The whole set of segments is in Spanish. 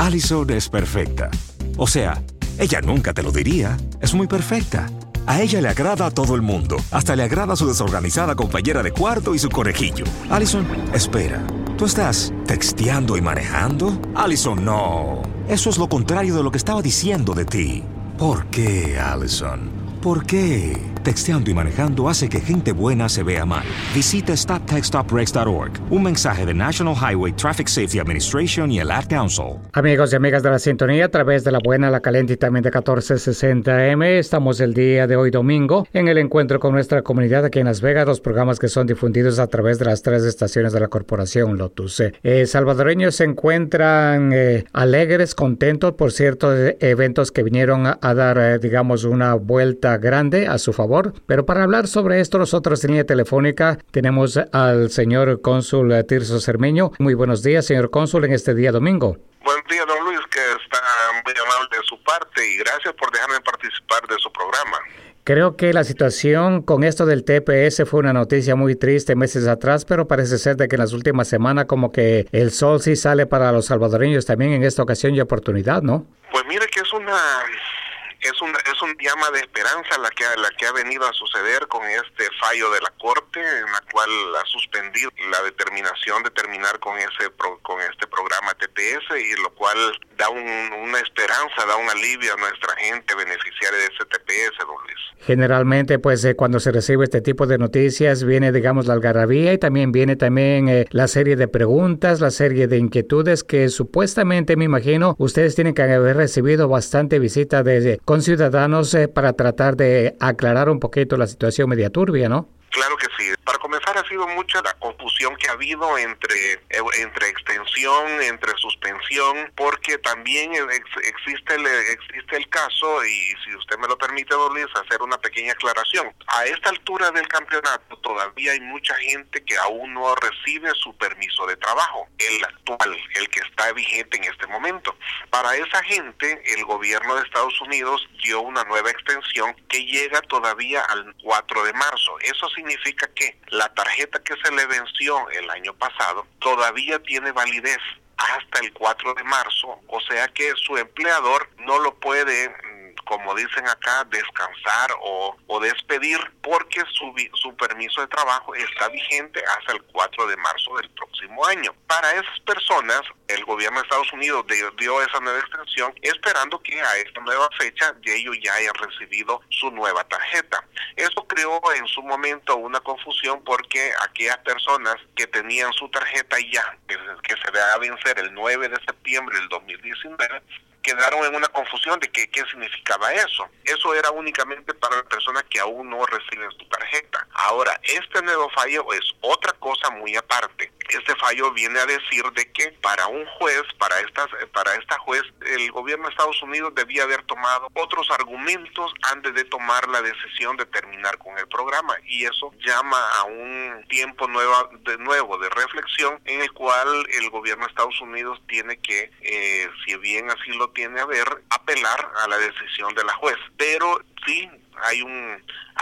Allison es perfecta. O sea, ella nunca te lo diría. Es muy perfecta. A ella le agrada a todo el mundo. Hasta le agrada a su desorganizada compañera de cuarto y su conejillo. Allison, espera. ¿Tú estás texteando y manejando? Allison, no. Eso es lo contrario de lo que estaba diciendo de ti. ¿Por qué, Allison? ¿Por qué? Texteando y manejando hace que gente buena se vea mal. Visita StopTextStopWrecks.org. Un mensaje de National Highway Traffic Safety Administration y el Ad Council. Amigos y amigas de la sintonía, a través de la buena, la caliente y también de 1460M, estamos el día de hoy domingo en el encuentro con nuestra comunidad aquí en Las Vegas, los programas que son difundidos a través de las 3 estaciones de la corporación Lotus. Salvadoreños se encuentran alegres, contentos por ciertos eventos que vinieron a dar, digamos, una vuelta grande a su favor. Pero para hablar sobre esto, nosotros en línea telefónica tenemos al señor cónsul Tirso Cermeño. Muy buenos días, señor cónsul, en este día domingo. Buen día, don Luis, que está muy amable de su parte y gracias por dejarme participar de su programa. Creo que la situación con esto del TPS fue una noticia muy triste meses atrás, pero parece ser de que en las últimas semanas como que el sol sí sale para los salvadoreños también en esta ocasión y oportunidad, ¿no? Pues mire que es un llama de esperanza la que ha venido a suceder con este fallo de la Corte, en la cual ha suspendido la determinación de terminar con este programa TPS, y lo cual da una esperanza, da un alivio a nuestra gente beneficiaria de ese TPS, don Luis. Generalmente, pues, cuando se recibe este tipo de noticias, viene, digamos, la algarabía y también viene la serie de preguntas, la serie de inquietudes que supuestamente, me imagino, ustedes tienen que haber recibido bastante visita de conciudadanos para tratar de aclarar un poquito la situación media turbia, ¿no? Claro que sí. Para comenzar, ha sido mucha la confusión que ha habido entre extensión, entre suspensión, porque también existe el caso, y si usted me lo permite, don Luis, hacer una pequeña aclaración. A esta altura del campeonato todavía hay mucha gente que aún no recibe su permiso de trabajo, el actual, el que está vigente en este momento. Para esa gente, el gobierno de Estados Unidos dio una nueva extensión que llega todavía al 4 de marzo. Eso significa que la tarjeta que se le venció el año pasado todavía tiene validez hasta el 4 de marzo, o sea que su empleador no lo puede, como dicen acá, descansar o despedir, porque su permiso de trabajo está vigente hasta el 4 de marzo del próximo año. Para esas personas, el gobierno de Estados Unidos dio esa nueva extensión, esperando que a esta nueva fecha ellos ya hayan recibido su nueva tarjeta. Eso creó en su momento una confusión, porque aquellas personas que tenían su tarjeta ya, que se le va a vencer el 9 de septiembre del 2019, quedaron en una confusión de qué significaba eso. Eso era únicamente para las personas que aún no reciben su tarjeta. Ahora, este nuevo fallo es otra cosa muy aparte. Este fallo viene a decir de que para un juez, para esta juez, el gobierno de Estados Unidos debía haber tomado otros argumentos antes de tomar la decisión de terminar con el programa, y eso llama a un tiempo nuevo de reflexión, en el cual el gobierno de Estados Unidos tiene que, si bien así lo tiene a ver, apelar a la decisión de la juez. Pero sí, hay un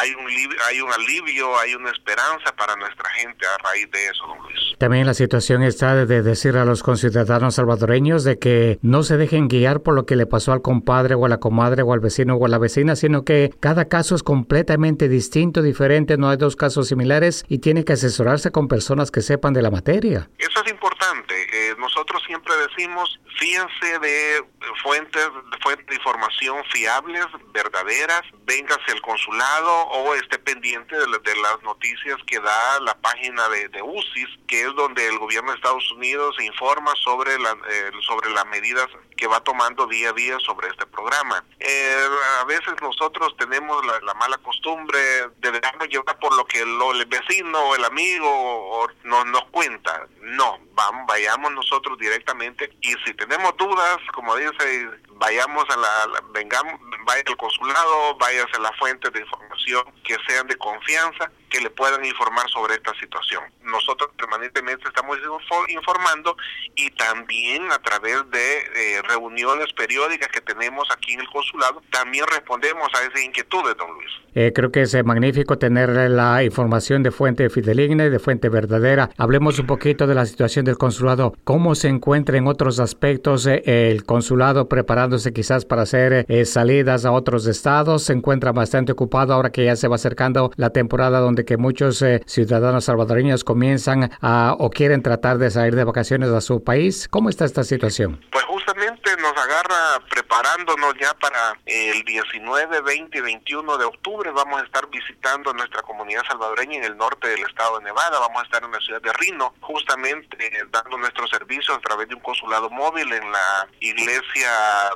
alivio, hay una esperanza para nuestra gente a raíz de eso, don Luis. También la situación está de decir a los conciudadanos salvadoreños de que no se dejen guiar por lo que le pasó al compadre o a la comadre o al vecino o a la vecina, sino que cada caso es completamente distinto, diferente, no hay dos casos similares y tiene que asesorarse con personas que sepan de la materia. Eso es importante. Nosotros siempre decimos, fíjense de fuentes de información fiables, verdaderas, véngase al consulado o esté pendiente de las noticias que da la página de UCIS, que es donde el gobierno de Estados Unidos informa sobre las medidas que va tomando día a día sobre este programa. A veces nosotros tenemos la mala costumbre de dejarnos llevar por lo que el vecino o el amigo nos cuenta. No, vayamos nosotros directamente, y si tenemos dudas, como dice, vayamos vaya al consulado, váyase a las fuentes de información que sean de confianza, que le puedan informar sobre esta situación. Nosotros permanentemente estamos informando y también a través de reuniones periódicas que tenemos aquí en el consulado, también respondemos a esas inquietudes, don Luis. Creo que es magnífico tener la información de fuente fidedigna y de fuente verdadera. Hablemos un poquito de la situación del consulado. ¿Cómo se encuentra en otros aspectos el consulado preparándose quizás para hacer salidas a otros estados? ¿Se encuentra bastante ocupado ahora que ya se va acercando la temporada donde que muchos ciudadanos salvadoreños comienzan o quieren tratar de salir de vacaciones a su país? ¿Cómo está esta situación? Pues justamente nos agarra preparándonos ya para el 19, 20 y 21 de octubre. Vamos a estar visitando nuestra comunidad salvadoreña en el norte del estado de Nevada. Vamos a estar en la ciudad de Reno, justamente dando nuestros servicios a través de un consulado móvil en la iglesia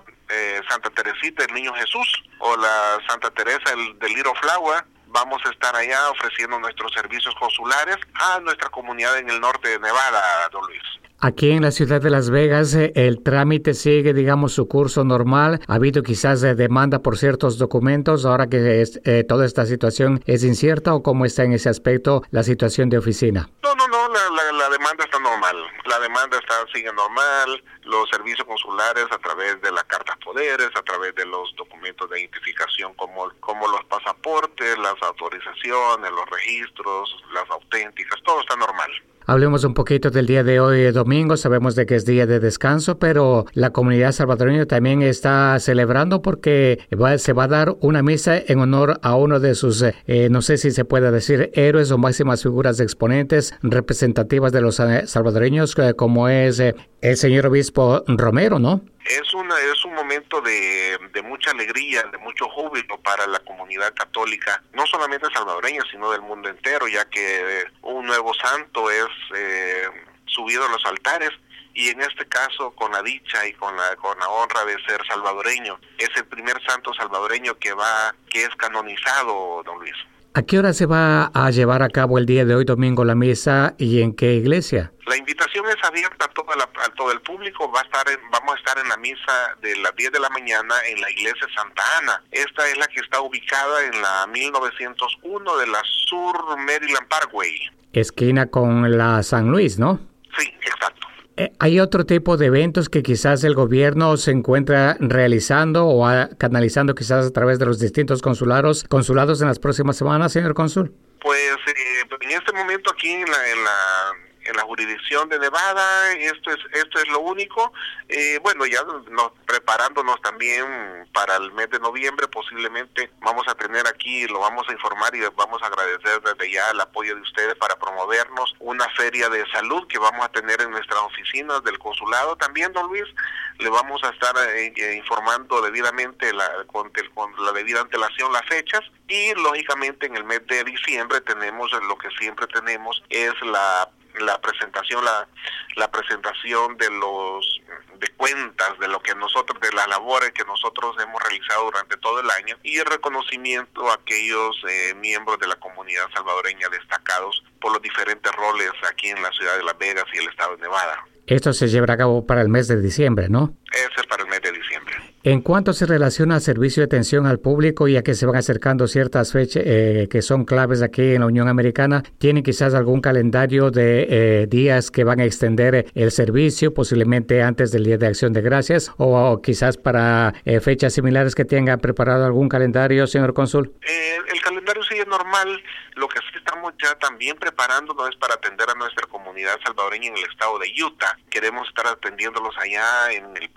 Santa Teresita del Niño Jesús o la Santa Teresa del Little Flower. Vamos a estar allá ofreciendo nuestros servicios consulares a nuestra comunidad en el norte de Nevada, don Luis. Aquí en la ciudad de Las Vegas, el trámite sigue, digamos, su curso normal. ¿Ha habido quizás demanda por ciertos documentos ahora que toda esta situación es incierta o cómo está en ese aspecto la situación de oficina? No, la demanda está normal. La demanda sigue normal. Los servicios consulares a través de las cartas poderes, a través de los documentos de identificación como los pasaportes, las autorizaciones, los registros, las auténticas, todo está normal. Hablemos un poquito del día de hoy, domingo. Sabemos de que es día de descanso, pero la comunidad salvadoreña también está celebrando porque se va a dar una misa en honor a uno de sus, no sé si se puede decir, héroes o máximas figuras exponentes representativas de los salvadoreños, como es el señor obispo Romero, ¿no? Es un momento de mucha alegría, de mucho júbilo para la comunidad católica, no solamente salvadoreña, sino del mundo entero, ya que un nuevo santo es subido a los altares, y en este caso con la dicha y con la honra de ser salvadoreño. Es el primer santo salvadoreño que es canonizado, don Luis. ¿A qué hora se va a llevar a cabo el día de hoy, domingo, la misa y en qué iglesia? La invitación es abierta a todo el público. Vamos a estar en la misa de las 10 de la mañana en la iglesia Santa Ana. Esta es la que está ubicada en la 1901 de la Sur Maryland Parkway. Esquina con la San Luis, ¿no? Sí, exacto. ¿Hay otro tipo de eventos que quizás el gobierno se encuentra realizando o canalizando quizás a través de los distintos consulados en las próximas semanas, señor cónsul? Pues en este momento aquí en la jurisdicción de Nevada, esto es lo único. Bueno, ya preparándonos también para el mes de noviembre, posiblemente vamos a tener aquí, lo vamos a informar y vamos a agradecer desde ya el apoyo de ustedes para promovernos una feria de salud que vamos a tener en nuestras oficinas del consulado. También, don Luis, le vamos a estar informando debidamente con la debida antelación las fechas, y lógicamente en el mes de diciembre tenemos lo que siempre tenemos, es la presentación de cuentas de lo que nosotros, de las labores que nosotros hemos realizado durante todo el año, y el reconocimiento a aquellos miembros de la comunidad salvadoreña destacados por los diferentes roles aquí en la ciudad de Las Vegas y el estado de Nevada. Esto se llevará a cabo para el mes de diciembre, ¿no? Ese es para el mes de diciembre. En cuanto se relaciona al servicio de atención al público, ya que se van acercando ciertas fechas que son claves aquí en la Unión Americana, ¿tienen quizás algún calendario de días que van a extender el servicio, posiblemente antes del Día de Acción de Gracias, o quizás para fechas similares que tengan preparado algún calendario, señor cónsul? El calendario sigue normal. Lo que sí estamos ya también preparándonos es para atender a nuestra comunidad salvadoreña en el estado de Utah. Queremos estar atendiéndolos allá en el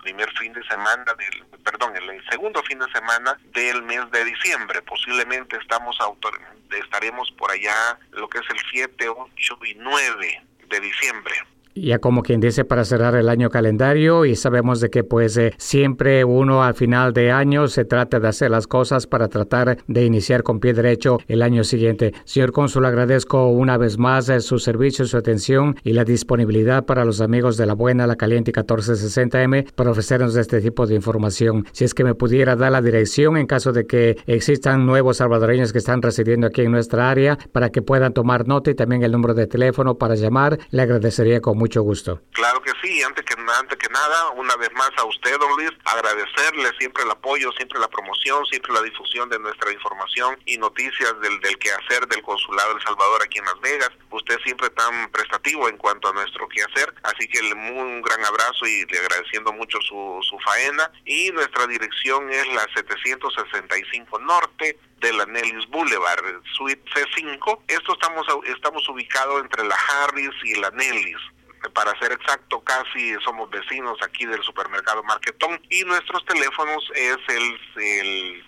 el segundo fin de semana del mes de diciembre. Posiblemente estaremos por allá lo que es el 7, 8 y 9 de diciembre. Ya como quien dice, para cerrar el año calendario, y sabemos de que pues siempre uno al final de año se trata de hacer las cosas para tratar de iniciar con pie derecho el año siguiente. Señor cónsul, agradezco una vez más su servicio, su atención y la disponibilidad para los amigos de La Buena, La Caliente y 1460M para ofrecernos este tipo de información. Si es que me pudiera dar la dirección en caso de que existan nuevos salvadoreños que están residiendo aquí en nuestra área para que puedan tomar nota, y también el número de teléfono para llamar, le agradecería con mucho gusto. Claro que sí, antes que nada, una vez más a usted, don Luis, agradecerle siempre el apoyo, siempre la promoción, siempre la difusión de nuestra información y noticias del quehacer del Consulado de El Salvador aquí en Las Vegas. Usted siempre tan prestativo en cuanto a nuestro quehacer, así que un gran abrazo y le agradeciendo mucho su faena. Y nuestra dirección es la 765 Norte de la Nellis Boulevard, Suite C5. Estamos ubicados entre la Harris y la Nellis. Para ser exacto, casi somos vecinos aquí del supermercado Marketón, y nuestros teléfonos es el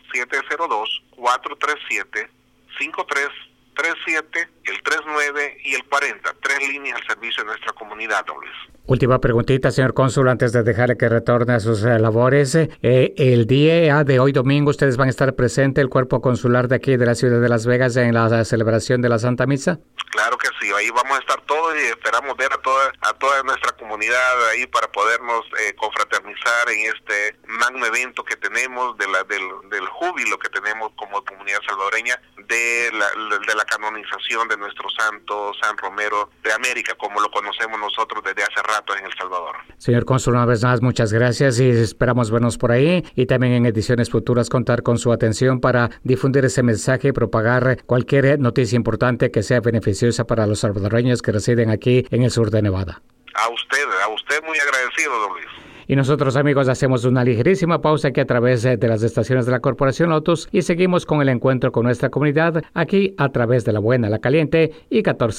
702-437-5337, el 39 y el 40, 3 líneas al servicio de nuestra comunidad, Luis. Última preguntita, señor cónsul, antes de dejarle que retorne a sus labores. El día de hoy domingo, ¿ustedes van a estar presentes, el cuerpo consular de aquí de la ciudad de Las Vegas, en la celebración de la Santa Misa? Claro que sí, ahí vamos a estar todos y esperamos ver a toda nuestra comunidad ahí para podernos confraternizar en este magno evento que tenemos del júbilo que tenemos como comunidad salvadoreña de la canonización de nuestro santo San Romero de América, como lo conocemos nosotros desde hace rato en El Salvador. Señor cónsul, una vez más, muchas gracias y esperamos vernos por ahí, y también en ediciones futuras contar con su atención para difundir ese mensaje y propagar cualquier noticia importante que sea beneficiosa para los salvadoreños que residen aquí en el sur de Nevada. A usted muy agradecido, don Luis. Y nosotros, amigos, hacemos una ligerísima pausa aquí a través de las estaciones de la Corporación Lotus y seguimos con el encuentro con nuestra comunidad aquí a través de La Buena, La Caliente y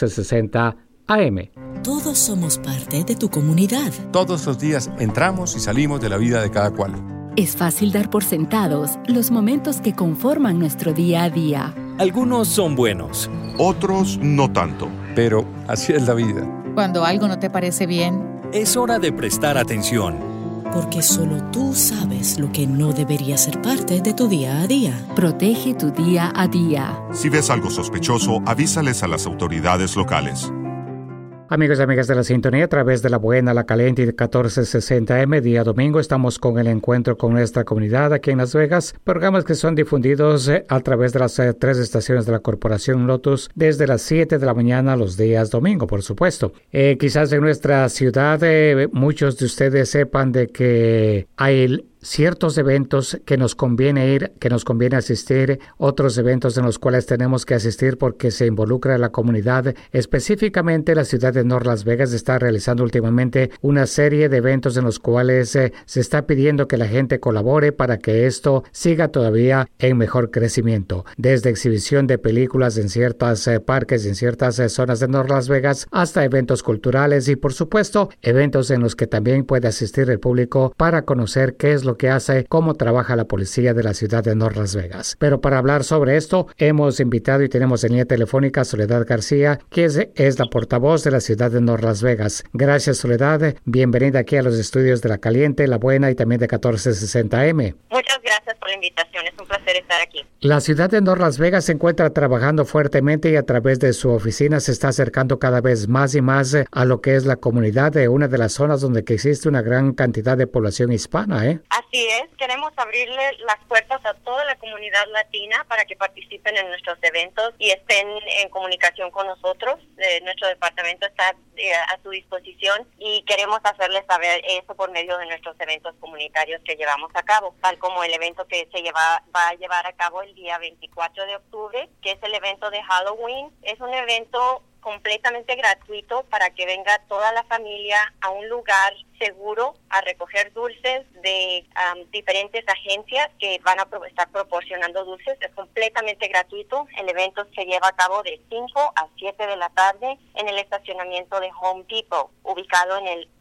1460 AM. Todos somos parte de tu comunidad. Todos los días entramos y salimos de la vida de cada cual. Es fácil dar por sentados los momentos que conforman nuestro día a día. Algunos son buenos, otros no tanto. Pero así es la vida. Cuando algo no te parece bien, es hora de prestar atención. Porque solo tú sabes lo que no debería ser parte de tu día a día. Protege tu día a día. Si ves algo sospechoso, avísales a las autoridades locales. Amigos y amigas de la sintonía, a través de La Buena, La Caliente y 1460 AM, día domingo, estamos con el encuentro con nuestra comunidad aquí en Las Vegas, programas que son difundidos a través de las 3 estaciones de la Corporación Lotus desde las 7 de la mañana los días domingo, por supuesto. Quizás en nuestra ciudad muchos de ustedes sepan de que hay ciertos eventos que nos conviene ir, que nos conviene asistir, otros eventos en los cuales tenemos que asistir porque se involucra la comunidad. Específicamente la ciudad de North Las Vegas está realizando últimamente una serie de eventos en los cuales se está pidiendo que la gente colabore para que esto siga todavía en mejor crecimiento. Desde exhibición de películas en ciertos parques, en ciertas zonas de North Las Vegas, hasta eventos culturales y por supuesto eventos en los que también puede asistir el público para conocer qué es lo que hace, cómo trabaja la policía de la ciudad de North Las Vegas. Pero para hablar sobre esto, hemos invitado y tenemos en línea telefónica a Soledad García, que es la portavoz de la ciudad de North Las Vegas. Gracias, Soledad. Bienvenida aquí a los estudios de La Caliente, La Buena y también de 1460 AM. Muchas gracias por la invitación. Es un placer estar aquí. La ciudad de North Las Vegas se encuentra trabajando fuertemente y a través de su oficina se está acercando cada vez más y más a lo que es la comunidad de una de las zonas donde existe una gran cantidad de población hispana, Así es, queremos abrirle las puertas a toda la comunidad latina para que participen en nuestros eventos y estén en comunicación con nosotros. Nuestro departamento está a su disposición y queremos hacerles saber eso por medio de nuestros eventos comunitarios que llevamos a cabo, tal como el evento que va a llevar a cabo el día 24 de octubre, que es el evento de Halloween. Es un evento completamente gratuito para que venga toda la familia a un lugar seguro a recoger dulces de diferentes agencias que van a estar proporcionando dulces. Es completamente gratuito. El evento se lleva a cabo de 5 a 7 de la tarde en el estacionamiento de Home Depot, ubicado en el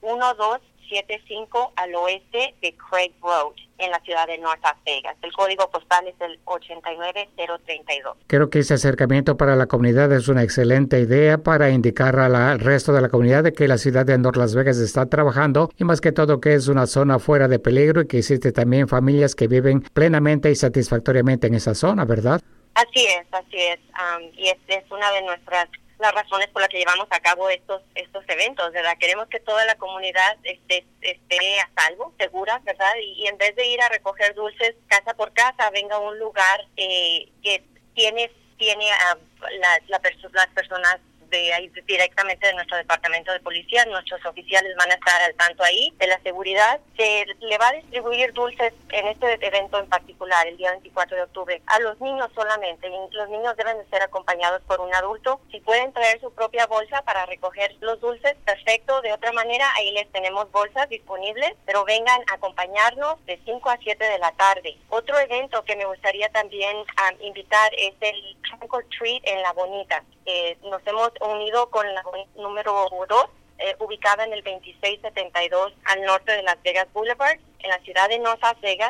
1275 al oeste de Craig Road, en la ciudad de North Las Vegas. El código postal es el 89032. Creo que ese acercamiento para la comunidad es una excelente idea para indicar al resto de la comunidad de que la ciudad de North Las Vegas está trabajando y más que todo que es una zona fuera de peligro y que existe también familias que viven plenamente y satisfactoriamente en esa zona, ¿verdad? Así es. Y es una de las razones por las que llevamos a cabo estos eventos, ¿verdad? Queremos que toda la comunidad esté a salvo, segura, ¿verdad? Y en vez de ir a recoger dulces casa por casa, venga a un lugar que tiene a las personas directamente de nuestro departamento de policía. Nuestros oficiales van a estar al tanto ahí de la seguridad. Se le va a distribuir dulces en este evento en particular, el día 24 de octubre, a los niños solamente. Los niños deben de ser acompañados por un adulto. Si pueden traer su propia bolsa para recoger los dulces, perfecto. De otra manera, ahí les tenemos bolsas disponibles, pero vengan a acompañarnos de 5 a 7 de la tarde. Otro evento que me gustaría también invitar es el Trunk or Treat en La Bonita. Nos hemos unido con la número 2, ubicada en el 2672 al norte de Las Vegas Boulevard, en la ciudad de North Las Vegas,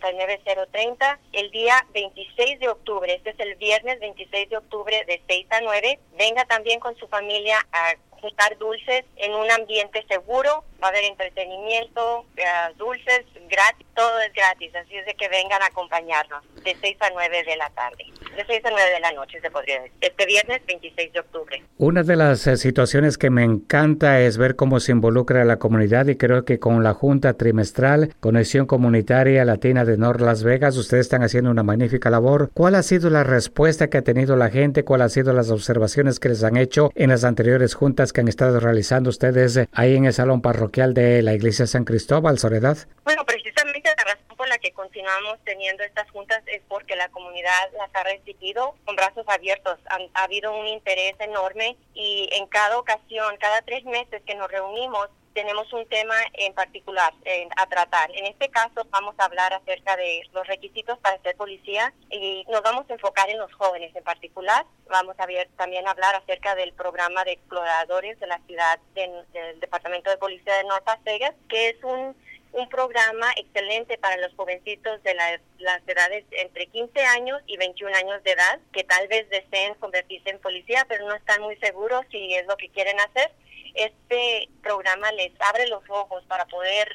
89030, el día 26 de octubre. Este es el viernes 26 de octubre de 6 a 9. Venga también con su familia a juntar dulces en un ambiente seguro. Va a haber entretenimiento, dulces gratis, todo es gratis, así es de que vengan a acompañarnos de 6 a 9 de la tarde, de 6 a 9 de la noche se podría decir, este viernes 26 de octubre. Una de las situaciones que me encanta es ver cómo se involucra a la comunidad, y creo que con la Junta Trimestral Conexión Comunitaria Latina de North Las Vegas, ustedes están haciendo una magnífica labor. ¿Cuál ha sido la respuesta que ha tenido la gente? ¿Cuál ha sido las observaciones que les han hecho en las anteriores juntas que han estado realizando ustedes ahí en el salón parroquial de la Iglesia San Cristóbal, Soledad? Bueno, precisamente la razón por la que continuamos teniendo estas juntas es porque la comunidad las ha recibido con brazos abiertos. Ha habido un interés enorme y en cada ocasión, cada 3 meses que nos reunimos, tenemos un tema en particular a tratar. En este caso vamos a hablar acerca de los requisitos para ser policía y nos vamos a enfocar en los jóvenes en particular. Vamos a también hablar acerca del programa de exploradores de la ciudad del Departamento de Policía de North Las Vegas, que es un programa excelente para los jovencitos de las edades entre 15 años y 21 años de edad, que tal vez deseen convertirse en policía, pero no están muy seguros si es lo que quieren hacer. Este programa les abre los ojos para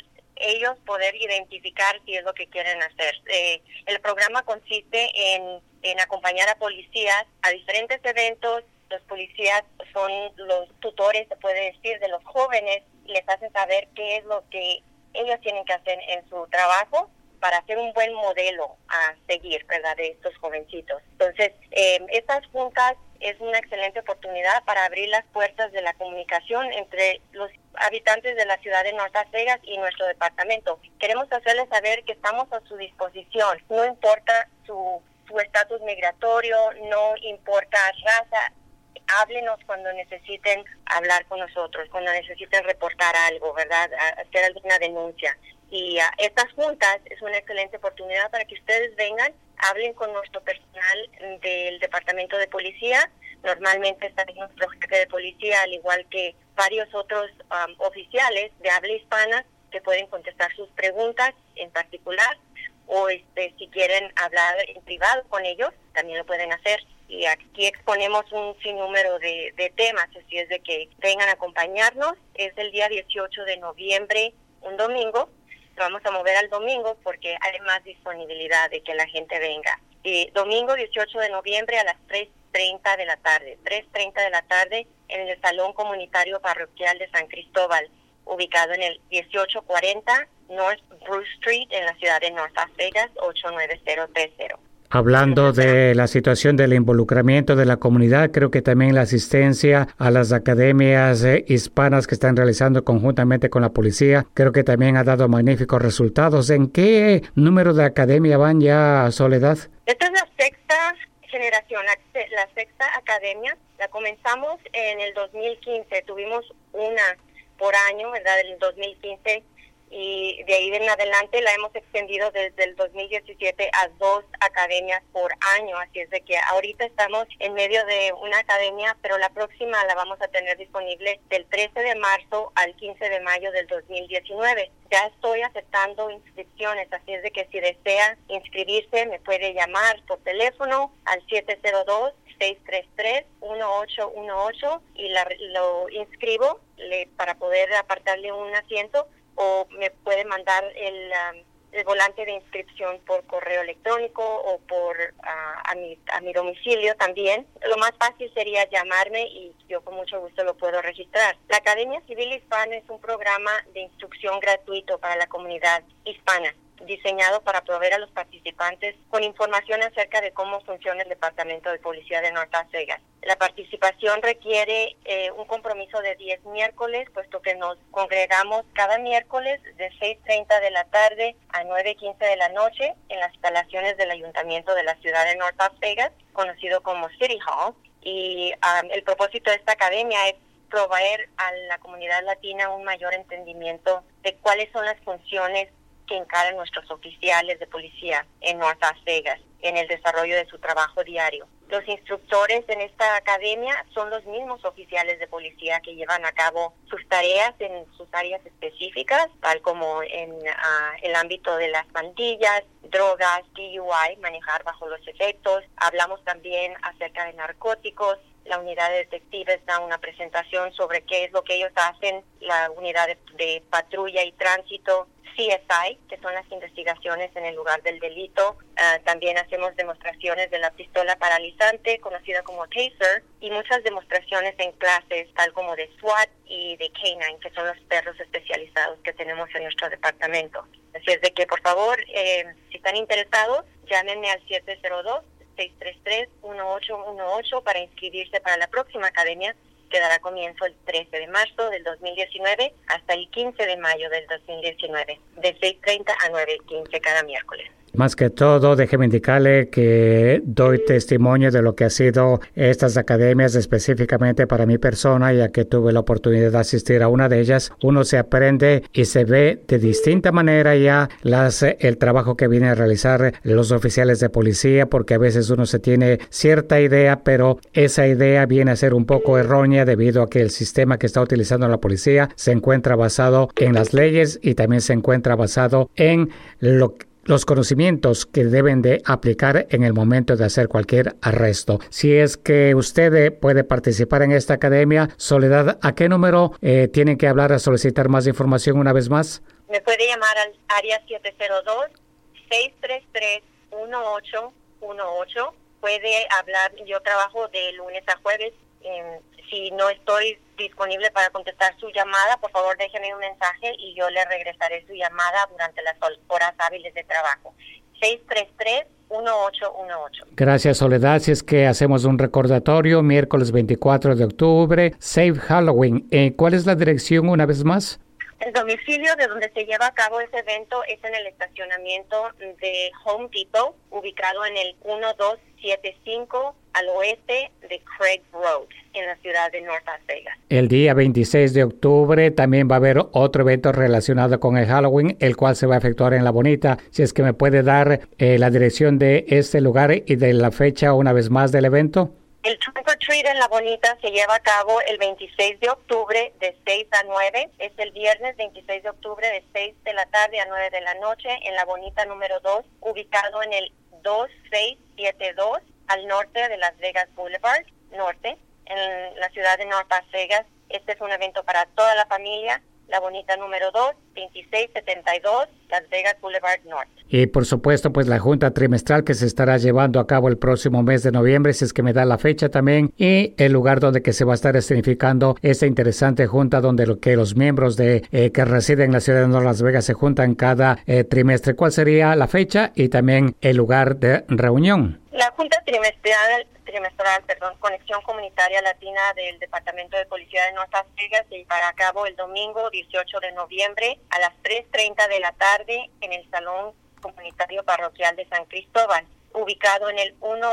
ellos poder identificar si es lo que quieren hacer. El programa consiste en acompañar a policías a diferentes eventos. Los policías son los tutores, se puede decir, de los jóvenes. Les hacen saber qué es lo que ellos tienen que hacer en su trabajo para hacer un buen modelo a seguir, ¿verdad?, de estos jovencitos. Entonces, estas juntas es una excelente oportunidad para abrir las puertas de la comunicación entre los habitantes de la ciudad de North Las Vegas y nuestro departamento. Queremos hacerles saber que estamos a su disposición. No importa su estatus migratorio, no importa raza. Háblenos cuando necesiten hablar con nosotros, cuando necesiten reportar algo, ¿verdad?, hacer alguna denuncia. Y estas juntas es una excelente oportunidad para que ustedes vengan, hablen con nuestro personal del Departamento de Policía. Normalmente está nuestro jefe de policía, al igual que varios otros oficiales de habla hispana que pueden contestar sus preguntas en particular, o si quieren hablar en privado con ellos, también lo pueden hacer. Y aquí exponemos un sinnúmero de temas, así es de que vengan a acompañarnos. Es el día 18 de noviembre, un domingo. Vamos a mover al domingo porque hay más disponibilidad de que la gente venga. Y domingo 18 de noviembre a las 3:30 de la tarde. 3:30 de la tarde en el Salón Comunitario Parroquial de San Cristóbal, ubicado en el 1840 North Bruce Street en la ciudad de North Las Vegas, 89030. Hablando de la situación del involucramiento de la comunidad, creo que también la asistencia a las academias hispanas que están realizando conjuntamente con la policía, creo que también ha dado magníficos resultados. ¿En qué número de academia van ya, Soledad? Esta es la sexta generación, la sexta academia. La comenzamos en el 2015, tuvimos una por año, ¿verdad?, en el 2015. Y de ahí en adelante la hemos extendido desde el 2017 a 2 academias por año, así es de que ahorita estamos en medio de una academia, pero la próxima la vamos a tener disponible del 13 de marzo al 15 de mayo del 2019. Ya estoy aceptando inscripciones, así es de que si desea inscribirse me puede llamar por teléfono al 702-633-1818 y lo inscribo para poder apartarle un asiento, o me puede mandar el volante de inscripción por correo electrónico o a mi domicilio también. Lo más fácil sería llamarme y yo con mucho gusto lo puedo registrar. La Academia Civil Hispana es un programa de instrucción gratuito para la comunidad hispana. diseñado para proveer a los participantes con información acerca de cómo funciona el Departamento de Policía de North Las Vegas. La participación requiere un compromiso de 10 miércoles, puesto que nos congregamos cada miércoles de 6:30 de la tarde a 9:15 de la noche en las instalaciones del Ayuntamiento de la ciudad de North Las Vegas, conocido como City Hall. Y el propósito de esta academia es proveer a la comunidad latina un mayor entendimiento de cuáles son las funciones que encaran nuestros oficiales de policía en North Las Vegas en el desarrollo de su trabajo diario. Los instructores en esta academia son los mismos oficiales de policía que llevan a cabo sus tareas en sus áreas específicas, tal como en el ámbito de las pandillas, drogas, DUI, manejar bajo los efectos. Hablamos también acerca de narcóticos. La unidad de detectives da una presentación sobre qué es lo que ellos hacen. La unidad de patrulla y tránsito, CSI, que son las investigaciones en el lugar del delito. También hacemos demostraciones de la pistola paralizante, conocida como taser, y muchas demostraciones en clases, tal como de SWAT y de K9, que son los perros especializados que tenemos en nuestro departamento. Así es de que, por favor, si están interesados, llámenme al 702-633-1818 para inscribirse para la próxima academia, que dará comienzo el 13 de marzo del 2019 hasta el 15 de mayo del 2019, de 6:30 a 9:15 cada miércoles. Más que todo, déjeme indicarle que doy testimonio de lo que ha sido estas academias específicamente para mi persona, ya que tuve la oportunidad de asistir a una de ellas. Uno se aprende y se ve de distinta manera ya el trabajo que vienen a realizar los oficiales de policía, porque a veces uno se tiene cierta idea, pero esa idea viene a ser un poco errónea debido a que el sistema que está utilizando la policía se encuentra basado en las leyes y también se encuentra basado en los conocimientos que deben de aplicar en el momento de hacer cualquier arresto. Si es que usted puede participar en esta academia, Soledad, ¿a qué número tienen que hablar a solicitar más información una vez más? Me puede llamar al área 702-633-1818. Puede hablar, yo trabajo de lunes a jueves. Si no estoy disponible para contestar su llamada, por favor déjeme un mensaje y yo le regresaré su llamada durante las horas hábiles de trabajo. 633-1818. Gracias, Soledad. Si es que hacemos un recordatorio, miércoles 24 de octubre, Safe Halloween. ¿Cuál es la dirección una vez más? El domicilio de donde se lleva a cabo ese evento es en el estacionamiento de Home Depot, ubicado en el 1275 al oeste de Craig Road, en la ciudad de North Las Vegas. El día 26 de octubre también va a haber otro evento relacionado con el Halloween, el cual se va a efectuar en La Bonita. Si es que me puede dar la dirección de este lugar y de la fecha una vez más del evento. El Trunk or Treat en La Bonita se lleva a cabo el 26 de octubre de 6 a 9. Es el viernes 26 de octubre de 6 de la tarde a 9 de la noche en La Bonita número 2, ubicado en el 2672 al norte de Las Vegas Boulevard, norte, en la ciudad de North Las Vegas. Este es un evento para toda la familia. La Bonita número 2, 2672, Las Vegas Boulevard Norte. Y por supuesto, pues la junta trimestral que se estará llevando a cabo el próximo mes de noviembre, si es que me da la fecha también, y el lugar donde que se va a estar escenificando esta interesante junta donde los miembros que residen en la ciudad de North Las Vegas se juntan cada trimestre. ¿Cuál sería la fecha y también el lugar de reunión? La junta trimestral, Conexión Comunitaria Latina del Departamento de Policía de North Las Vegas se llevará a cabo el domingo 18 de noviembre a las 3:30 de la tarde en el Salón Comunitario Parroquial de San Cristóbal, ubicado en el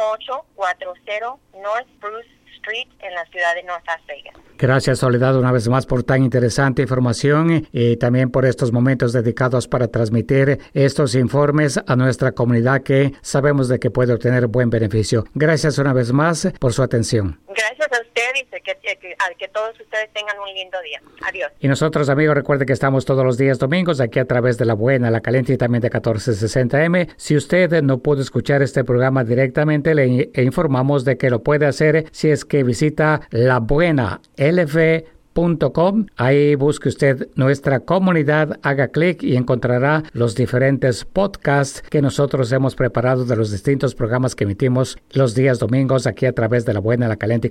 1840 North Bruce Street en la ciudad de North Las Vegas. Gracias, Soledad, una vez más por tan interesante información y también por estos momentos dedicados para transmitir estos informes a nuestra comunidad que sabemos de que puede obtener buen beneficio. Gracias una vez más por su atención. Gracias a usted y que todos ustedes tengan un lindo día. Adiós. Y nosotros, amigos, recuerde que estamos todos los días domingos aquí a través de La Buena, La Caliente y también de 1460M. Si usted no pudo escuchar este programa directamente, le informamos de que lo puede hacer si es que visita labuenalv.com. Ahí busque usted nuestra comunidad, haga clic y encontrará los diferentes podcasts que nosotros hemos preparado de los distintos programas que emitimos los días domingos aquí a través de La Buena, La Caliente y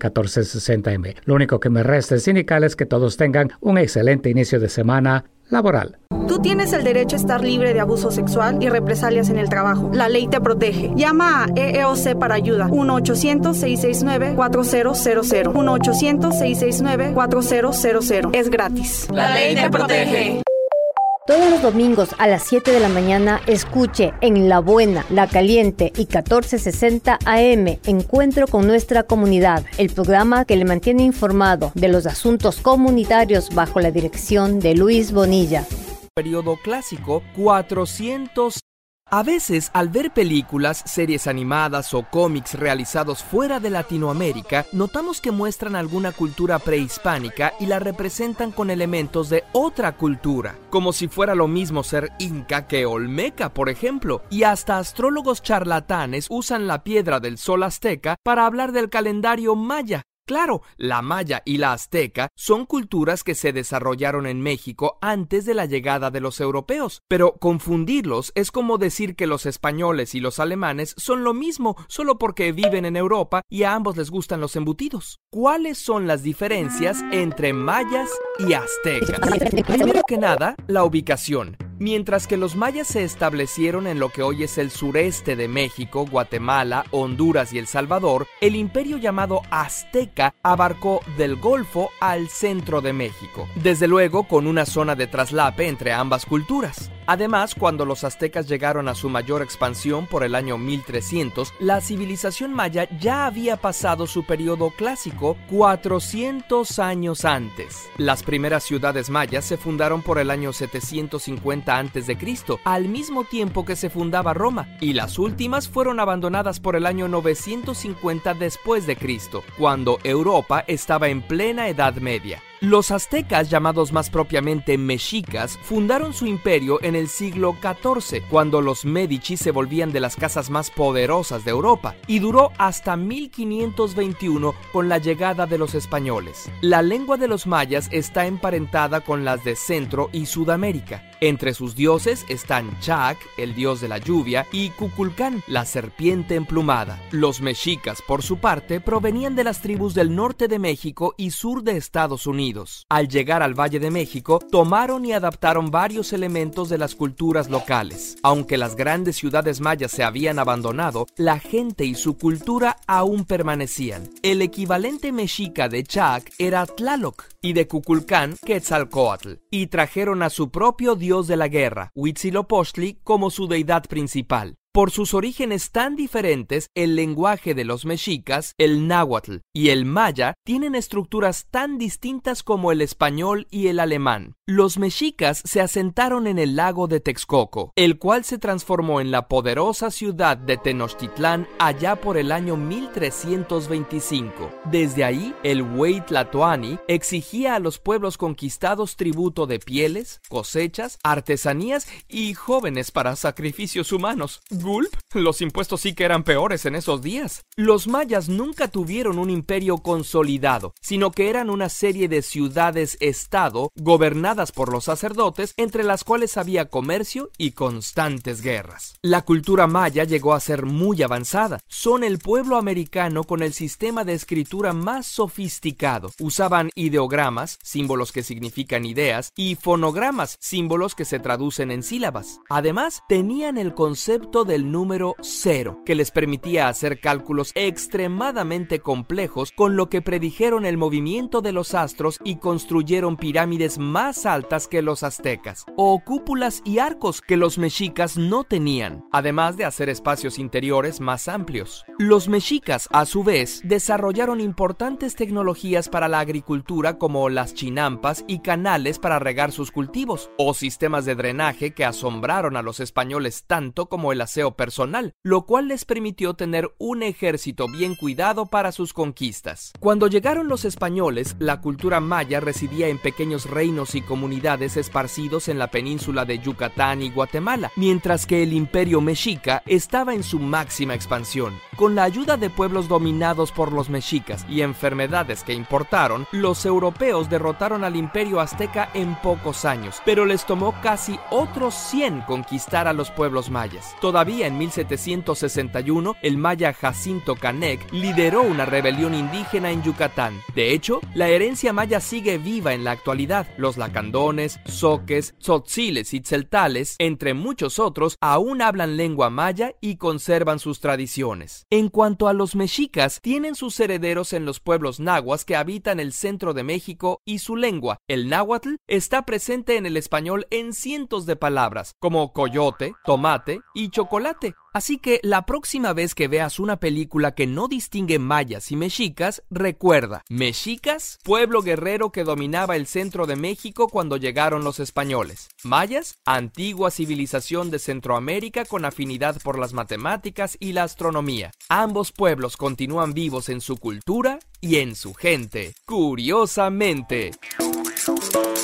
1460M. Lo único que me resta es indicarles que todos tengan un excelente inicio de semana laboral. Tú tienes el derecho a estar libre de abuso sexual y represalias en el trabajo. La ley te protege. Llama a EEOC para ayuda. 1-800-669-4000. 1-800-669-4000. Es gratis. La ley te protege. Todos los domingos a las 7 de la mañana escuche en La Buena, La Caliente y 1460 AM Encuentro con nuestra comunidad, el programa que le mantiene informado de los asuntos comunitarios bajo la dirección de Luis Bonilla. Periodo clásico, 400. A veces, al ver películas, series animadas o cómics realizados fuera de Latinoamérica, notamos que muestran alguna cultura prehispánica y la representan con elementos de otra cultura, como si fuera lo mismo ser inca que olmeca, por ejemplo, y hasta astrólogos charlatanes usan la piedra del sol azteca para hablar del calendario maya. Claro, la maya y la azteca son culturas que se desarrollaron en México antes de la llegada de los europeos, pero confundirlos es como decir que los españoles y los alemanes son lo mismo solo porque viven en Europa y a ambos les gustan los embutidos. ¿Cuáles son las diferencias entre mayas y aztecas? Primero que nada, la ubicación. Mientras que los mayas se establecieron en lo que hoy es el sureste de México, Guatemala, Honduras y El Salvador, el imperio llamado azteca abarcó del Golfo al centro de México, desde luego con una zona de traslape entre ambas culturas. Además, cuando los aztecas llegaron a su mayor expansión por el año 1300, la civilización maya ya había pasado su periodo clásico 400 años antes. Las primeras ciudades mayas se fundaron por el año 750 a.C., al mismo tiempo que se fundaba Roma, y las últimas fueron abandonadas por el año 950 después de Cristo, cuando Europa estaba en plena Edad Media. Los aztecas, llamados más propiamente mexicas, fundaron su imperio en el siglo XIV, cuando los Médici se volvían de las casas más poderosas de Europa, y duró hasta 1521 con la llegada de los españoles. La lengua de los mayas está emparentada con las de Centro y Sudamérica. Entre sus dioses están Chac, el dios de la lluvia, y Cuculcán, la serpiente emplumada. Los mexicas, por su parte, provenían de las tribus del norte de México y sur de Estados Unidos. Al llegar al Valle de México, tomaron y adaptaron varios elementos de las culturas locales. Aunque las grandes ciudades mayas se habían abandonado, la gente y su cultura aún permanecían. El equivalente mexica de Chac era Tlaloc y de Cuculcán, Quetzalcóatl, y trajeron a su propio dios de la guerra, Huitzilopochtli, como su deidad principal. Por sus orígenes tan diferentes, el lenguaje de los mexicas, el náhuatl y el maya, tienen estructuras tan distintas como el español y el alemán. Los mexicas se asentaron en el lago de Texcoco, el cual se transformó en la poderosa ciudad de Tenochtitlán allá por el año 1325. Desde ahí, el Huey Tlatoani exigía a los pueblos conquistados tributo de pieles, cosechas, artesanías y jóvenes para sacrificios humanos. ¿Gulp? Los impuestos sí que eran peores en esos días. Los mayas nunca tuvieron un imperio consolidado, sino que eran una serie de ciudades-estado gobernadas por los sacerdotes, entre las cuales había comercio y constantes guerras. La cultura maya llegó a ser muy avanzada. Son el pueblo americano con el sistema de escritura más sofisticado. Usaban ideogramas, símbolos que significan ideas, y fonogramas, símbolos que se traducen en sílabas. Además, tenían el concepto del número 0, que les permitía hacer cálculos extremadamente complejos, con lo que predijeron el movimiento de los astros y construyeron pirámides más altas que los aztecas, o cúpulas y arcos que los mexicas no tenían, además de hacer espacios interiores más amplios. Los mexicas, a su vez, desarrollaron importantes tecnologías para la agricultura, como las chinampas y canales para regar sus cultivos, o sistemas de drenaje que asombraron a los españoles tanto como el aseo personal, lo cual les permitió tener un ejército bien cuidado para sus conquistas. Cuando llegaron los españoles, la cultura maya residía en pequeños reinos y comunidades esparcidos en la península de Yucatán y Guatemala, mientras que el imperio mexica estaba en su máxima expansión. Con la ayuda de pueblos dominados por los mexicas y enfermedades que importaron, los europeos derrotaron al imperio azteca en pocos años, pero les tomó casi otros 100 conquistar a los pueblos mayas. Todavía Todavía en 1761, el maya Jacinto Canec lideró una rebelión indígena en Yucatán. De hecho, la herencia maya sigue viva en la actualidad. Los lacandones, zoques, tzotziles y tzeltales, entre muchos otros, aún hablan lengua maya y conservan sus tradiciones. En cuanto a los mexicas, tienen sus herederos en los pueblos nahuas que habitan el centro de México y su lengua, el náhuatl, está presente en el español en cientos de palabras, como coyote, tomate y chocolate. Así que la próxima vez que veas una película que no distingue mayas y mexicas, recuerda, mexicas, pueblo guerrero que dominaba el centro de México cuando llegaron los españoles. Mayas, antigua civilización de Centroamérica con afinidad por las matemáticas y la astronomía. Ambos pueblos continúan vivos en su cultura y en su gente. Curiosamente.